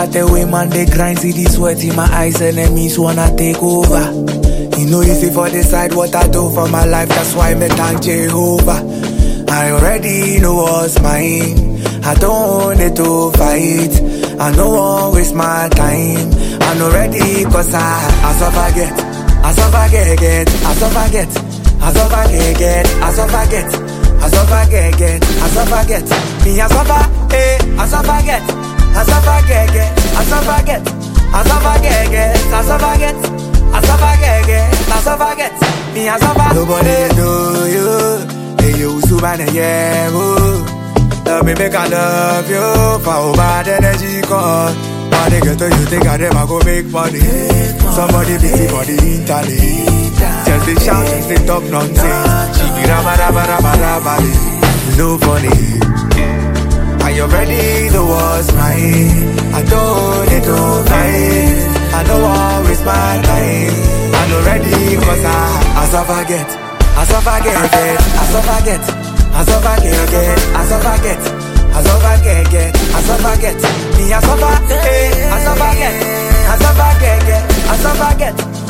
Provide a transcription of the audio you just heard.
at the way man they grind, see the sweat in my eyes, enemies wanna take over. You know easy for the side what I do for my life, that's why me thank Jehovah. I already know what's mine, I don't need to fight, I no one waste my time, I'm not ready cause I suffer get, I suffer get, I suffer get, I suffer get, I suffer get, I suffer get, I suffer get, me I suffer, I suffer get, I suffer get, I suffer get, I suffer get, I suffer get, I suffer get, I suffer get, me I suffer. Nobody do you, hey you subhana yeah, love me make I love you, for bad energy call. Body get to you think I them I go make money. Somebody busy for the internet. Just they shout, just they talk nonsense. She be rabba rabba rabba rabba. No funny. Are you ready? The war's mine. I don't need to fight. I know I'll waste my time. I'm not ready cause I suffer get, I suffer get, I suffer get, I suffer get, I suffer get, I suffer get, I suffer get, me I suffer, I suffer get, I suffer get, I suffer get.